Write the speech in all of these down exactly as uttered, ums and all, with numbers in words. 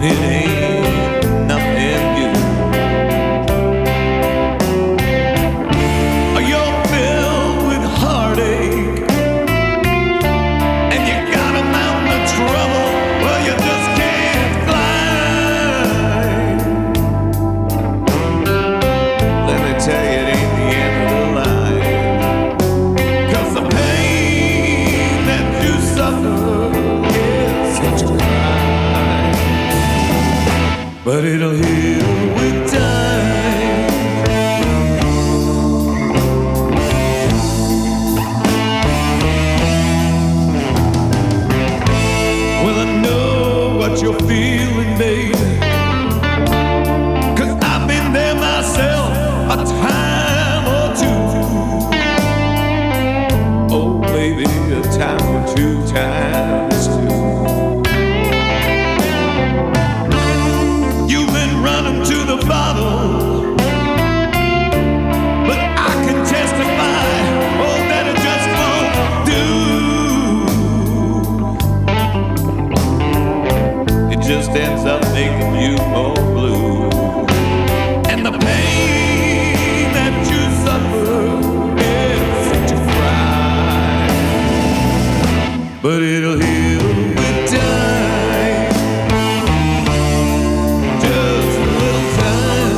it ain't nothing new. You're filled with heartache, and you got a mountain of trouble. Well, you just can't fly. Let me tell you, it ain't the end of the line, 'cause the pain that you suffer is such a crime, but it'll heal with time. Well, I know what you're feeling, baby, 'cause I've been there myself a time or two. Oh, baby, a time or two times two. You've been running to the bottle, but I can testify, oh, that it just won't do. It just ends up making you more blue. And the pain that you suffer is such a crime, but it'll heal with time. Just a little time.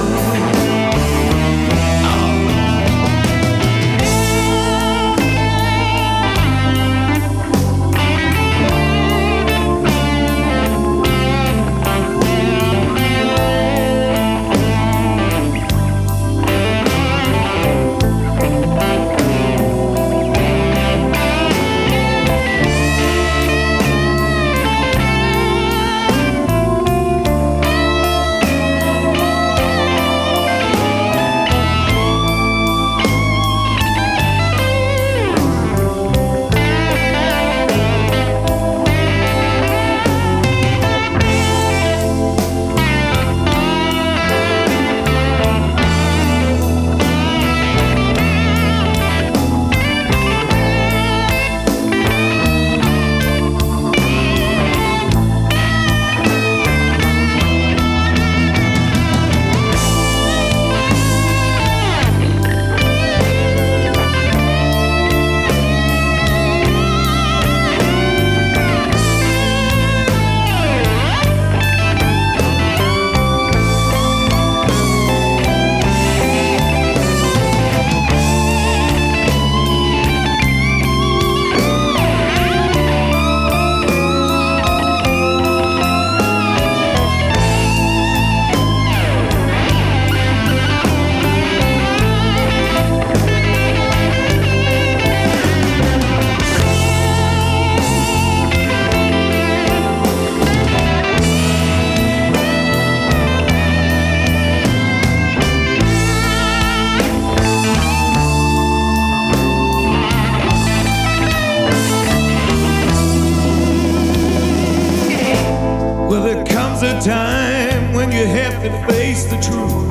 Well, there comes a time when you have to face the truth.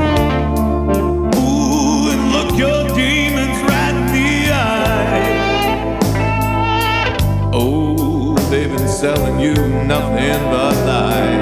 Ooh, and look your demons right in the eye. Oh, they've been selling you nothing but lies.